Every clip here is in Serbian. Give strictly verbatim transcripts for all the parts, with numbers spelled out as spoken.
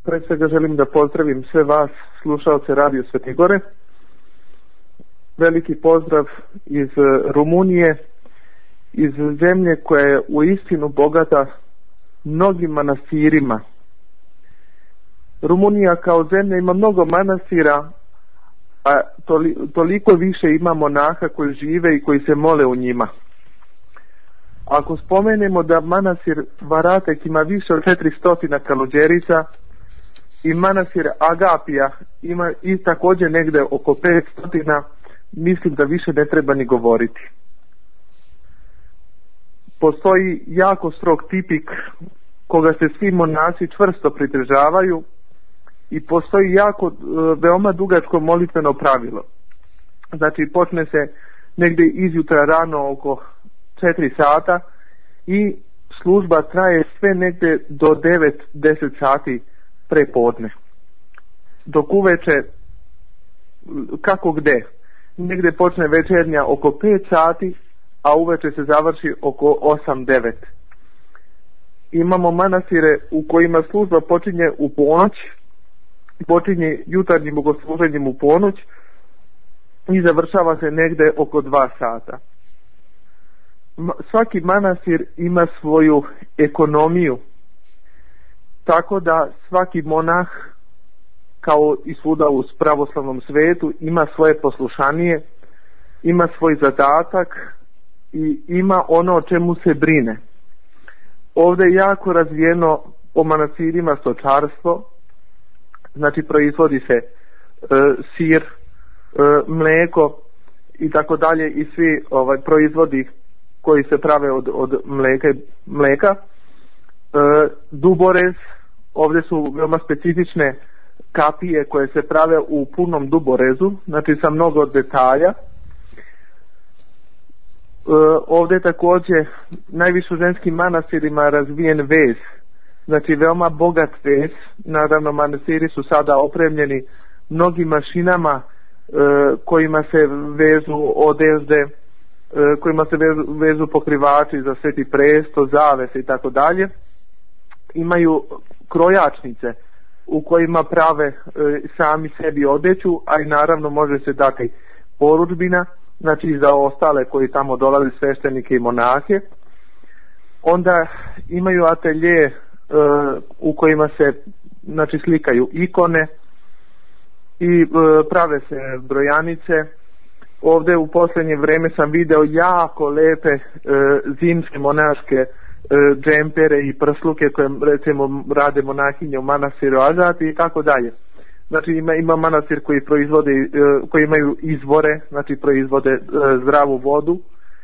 Pre svega želim da pozdravim sve vas, slušalce Radio Svete Gore. Veliki pozdrav iz Rumunije, iz zemlje koja je uistinu bogata mnogim manastirima. Rumunija kao zemlja ima mnogo manastira, a toliko više ima monaha koji žive i koji se mole u njima. Ako spomenemo da manastir Varatek ima više od četiristo kaluđerica i manastir Agapija ima i također negde oko petsto, mislim da više ne treba ni govoriti. Postoji jako strog tipik koga se svi monasi čvrsto pridržavaju i postoji jako veoma dugačko molitveno pravilo. Znači počne se negdje izjutra rano oko četiri sata i služba traje sve negdje do devet do deset sati prepodne. Dok uveče kako gde, negdje počne večernja oko pet sati, a uveče se završi oko osam do devet. Imamo manastire u kojima služba počinje u ponoć, počinje jutarnjim bogosluženjem u ponoć i završava se negdje oko dva sata. Svaki manastir ima svoju ekonomiju, tako da svaki monah, kao i svuda u pravoslavnom svetu, ima svoje poslušanije, ima svoj zadatak i ima ono o čemu se brine. Ovdje je jako razvijeno po manastirima stočarstvo, znači proizvodi se e, sir, e, mlijeko i tako dalje i svi ovaj proizvodi koji se prave od, od mlijeka, mlijeka. E, duborez, ovdje su veoma specifične kapije koje se prave u punom duborezu, znači sa mnogo detalja. E, ovdje je također najviše u ženskim manastirima razvijen vez, znači veoma bogat vez. Naravno manastiri su sada opremljeni mnogim mašinama e, kojima se vezu odezde, e, kojima se vezu, vezu pokrivači za Sveti presto, zavese i tako dalje. Imaju krojačnice u kojima prave e, sami sebi odeću, a i naravno može se dati porudžbina, znači za ostale koji tamo dolaze, sveštenike i monahe. Onda imaju atelje e, u kojima se znači slikaju ikone i e, prave se brojanice. Ovdje u posljednje vrijeme sam video jako lepe e, zimske monaške e, džempere i prsluke koje recimo rade monahinje u manastiru Azati i tako dalje. Znači ima, ima manastir koji proizvode, e, koji imaju izvore, znači proizvode e, zdravu vodu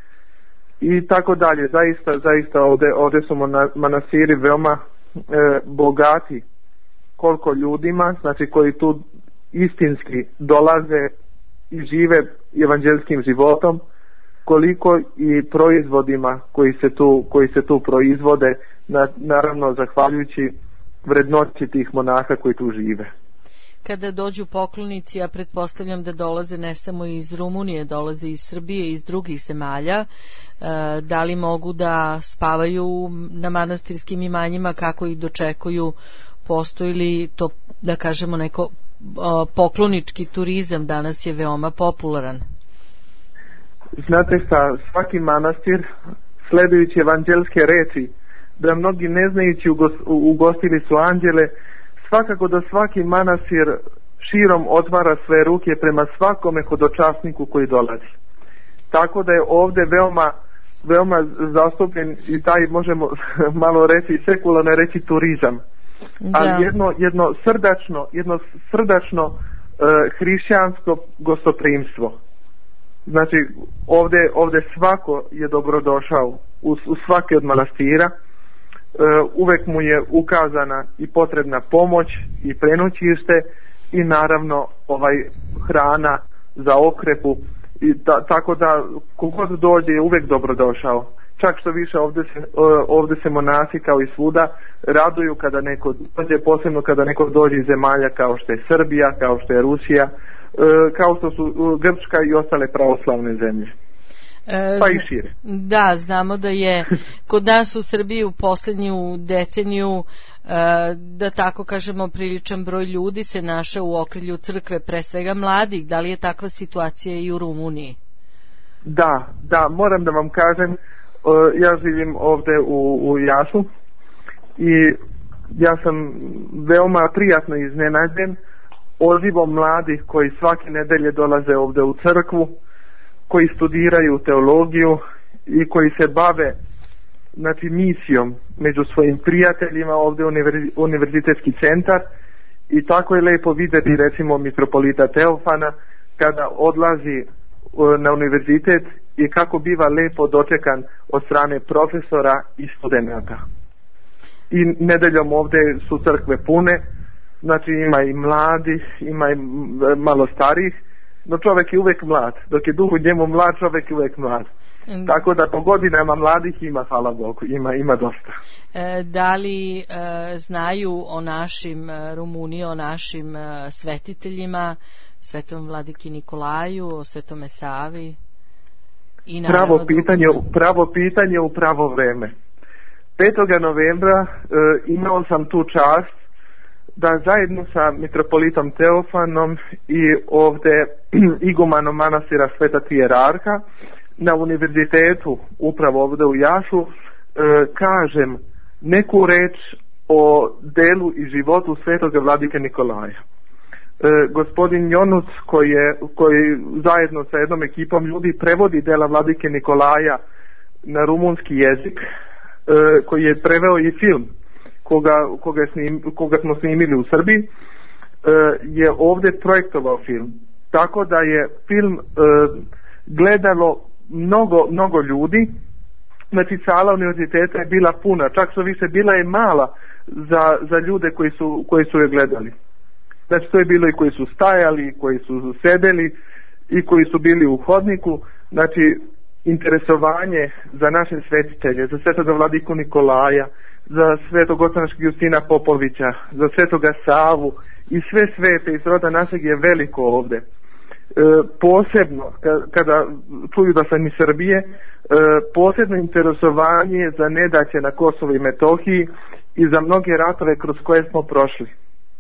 i tako dalje. Zaista, zaista ovdje, ovdje su manastiri veoma e, bogati koliko ljudima, znači koji tu istinski dolaze i žive evanđelskim životom, koliko i proizvodima koji se tu, koji se tu proizvode, na, naravno zahvaljujući vrednoći tih monaha koji tu žive. Kada dođu poklonici, ja pretpostavljam da dolaze ne samo iz Rumunije, dolaze iz Srbije i iz drugih zemalja, da li mogu da spavaju na manastirskim imanjima, kako ih dočekuju, postoji li to, da kažemo, neko poklonički turizam danas je veoma popularan? Znate šta, svaki manastir, sledujući evanđelske reči, da mnogi ne znajući ugostili su anđele, svakako da svaki manastir širom otvara sve ruke prema svakome hodočasniku koji dolazi. Tako da je ovdje veoma, veoma zastupljen i taj, možemo malo reći, sekularno reći turizam. Ali jedno, jedno srdačno, jedno srdačno uh, hrišćansko gostoprimstvo. Znači ovdje, ovdje svako je dobrodošao u, u svaki od manastira. Uh, uvek mu je ukazana i potrebna pomoć i prenoćište i naravno ovaj hrana za okrepu i ta, tako da kogod dođe je uvek dobrodošao. Čak što više ovdje se, ovdje se monasi kao i svuda raduju kada neko dođe, posebno kada neko dođe iz zemalja kao što je Srbija, kao što je Rusija, kao što su Grčka i ostale pravoslavne zemlje. Pa i šire. Da, znamo da je kod nas u Srbiji u posljednju deceniju da tako kažemo priličan broj ljudi se našao u okrilju crkve, pre svega mladih. Da li je takva situacija i u Rumuniji? Da, da, moram da vam kažem, ja živim ovde u, u Jašu i ja sam veoma prijatno iznenađen odzivom mladih koji svake nedelje dolaze ovde u crkvu, koji studiraju teologiju i koji se bave, znači, misijom među svojim prijateljima ovde u univerzitetski centar. I tako je lepo videti, recimo, mitropolita Teofana kada odlazi na univerzitet i kako biva lepo dočekan od strane profesora i studenata. I nedeljom ovde su crkve pune, znači ima i mladih, ima i malo starih, no čovek je uvek mlad. Dok je duh u njemu mlad, čovek je uvek mlad. Mm. Tako da po godinama mladih ima, hvala Bogu, ima, ima dosta. E, da li e, znaju o našim Rumuniji, o našim e, svetiteljima, Svetom vladiki Nikolaju, o Svetome Savi? I pravo, pitanje, pravo pitanje u pravo vreme. petog novembra e, imao sam tu čast da zajedno sa mitropolitom Teofanom i ovde igumanom manastira Sveta Tijerarha na univerzitetu upravo ovde u Jašu e, kažem neku reč o delu i životu Svetog vladike Nikolaja. E, gospodin Jonuc koji, je, koji zajedno sa jednom ekipom ljudi prevodi dela vladike Nikolaja na rumunski jezik, e, koji je preveo i film koga, koga, snim, koga smo snimili u Srbiji, e, je ovde projektovao film. Tako da je film e, gledalo mnogo, mnogo ljudi. Znači sala univerziteta je bila puna, čak što više bila je mala za, za ljude koji su, koji su je gledali. Znači to je bilo i koji su stajali, koji su sedeli i koji su bili u hodniku. Znači interesovanje za naše svetitelje, za svetoga vladiku Nikolaja, za svetog oca našeg Justina Popovića, za svetoga Savu i sve svete iz roda našeg je veliko ovde. E, posebno kada čuju da sam iz Srbije, e, posebno interesovanje za nedaće na Kosovo i Metohiji i za mnoge ratove kroz koje smo prošli.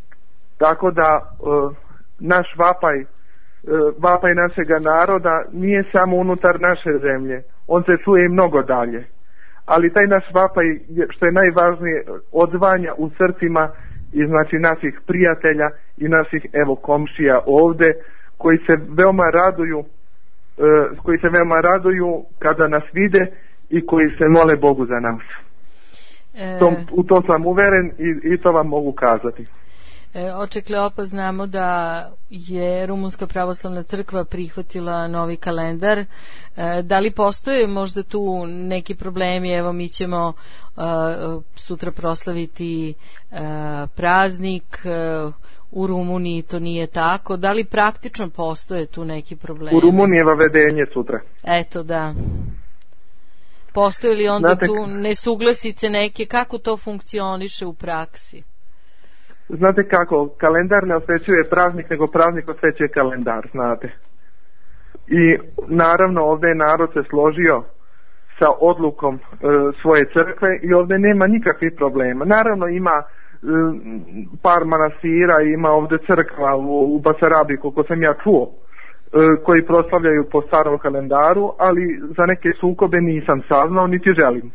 Tako da e, naš vapaj, e, vapaj našega naroda nije samo unutar naše zemlje, on se čuje i mnogo dalje. Ali taj naš vapaj, što je najvažnije, odzvanja u srcima i znači naših prijatelja i naših evo komšija ovde, koji se veoma raduju, uh, koji se veoma raduju kada nas vide i koji se mole Bogu za nas. E... Tom, u to sam uveren i, i to vam mogu kazati. E, oče Kleopa, znamo da je Rumunska pravoslavna crkva prihvatila novi kalendar. E, da li postoje možda tu neki problemi? Evo, mi ćemo e, sutra proslaviti e, praznik, e, u Rumuniji to nije tako. Da li praktično postoje tu neki problemi? U Rumuniji je vavedenje sutra. Eto, da. Postoje li onda Znate, tu nesuglasice neke? Kako to funkcioniše u praksi? Znate kako, kalendar ne osvećuje praznik, nego praznik osvećuje kalendar, znate. I naravno ovdje je narod se složio sa odlukom e, svoje crkve i ovdje nema nikakvih problema. Naravno ima e, par manastira, ima ovdje crkva u, u Basarabi, koliko sam ja čuo, e, koji proslavljaju po starom kalendaru, ali za neke sukobe nisam saznao, niti želim.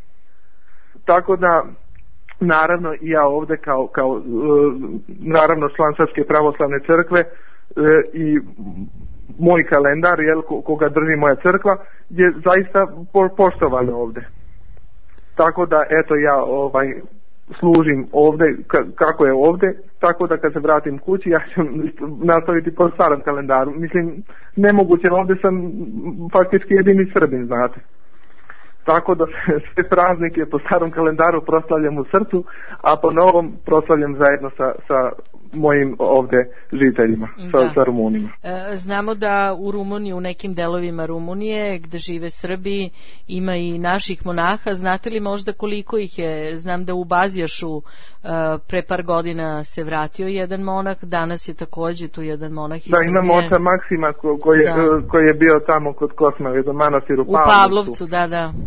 Tako da naravno i ja ovdje kao, kao naravno član Srpske pravoslavne crkve i moj kalendar, jel, koga drži moja crkva, je zaista poštovan ovdje. Tako da eto ja ovaj služim ovdje kako je ovdje, tako da kad se vratim kući ja ću nastaviti po starom kalendaru. Mislim, nemoguće, ovdje sam faktički jedini Srbin, znate. Tako da sve praznike po starom kalendaru proslavljam u srcu, a po novom proslavljam zajedno sa, sa mojim ovde žiteljima, sa, sa Rumunima. E, znamo da u Rumuniji, u nekim delovima Rumunije gde žive Srbi, ima i naših monaha. Znate li možda koliko ih je? Znam da u Bazjašu e, pre par godina se vratio jedan monah, danas je takođe tu jedan monah iz Srbije. Da, imamo oca Maksima ko, koji, da. koji je bio tamo kod Kosmave, do manastiru u Pavlovcu. U Pavlovcu, da, da.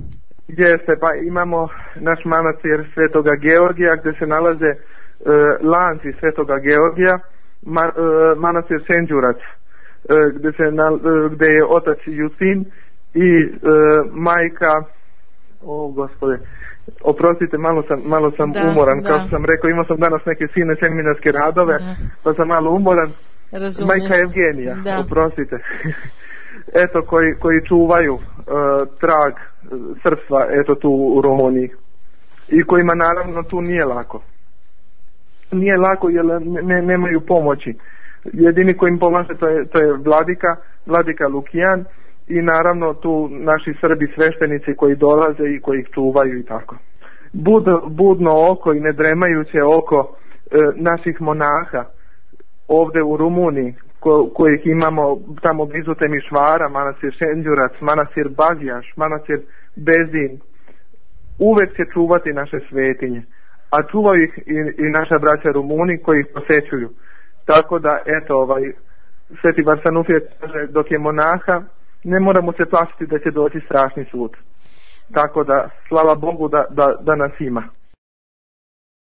Jeste, pa imamo naš manastir Svetoga Georgija gdje se nalaze e, lanci Svetoga Georgija, ma, e, manastir Senđurac, e, gdje, se na, e, gdje je otac Jusin i e, majka, o gospode, oprostite, malo sam, malo sam da, umoran, da. kao što sam rekao, imao sam danas neke silne seminarske radove, da. Pa sam malo umoran. Razumijem. Majka Evgenija, da. oprostite. Eto, koji, koji čuvaju uh, trag srpstva, eto tu u Rumuniji. I kojima naravno tu nije lako. Nije lako jer ne, nemaju pomoći. Jedini koji im pomaže to je, to je vladika, vladika Lukijan i naravno tu naši Srbi sveštenici koji dolaze i koji ih čuvaju i tako. Bud, budno oko i nedremajuće oko e, naših monaha ovdje u Rumuniji, ko, kojih imamo tamo blizu Temišvara, manastir Šenđurac, manastir Bagijaš, manastir Bezin, uvek će čuvati naše svetinje, a čuvaju ih i, i naša braća Rumuni koji ih posećuju. Tako da, eto, ovaj, Sveti Varsanufije kaže, dok je monaha, ne moramo se plašiti da će doći strašni sud. Tako da, slava Bogu da, da, da nas ima.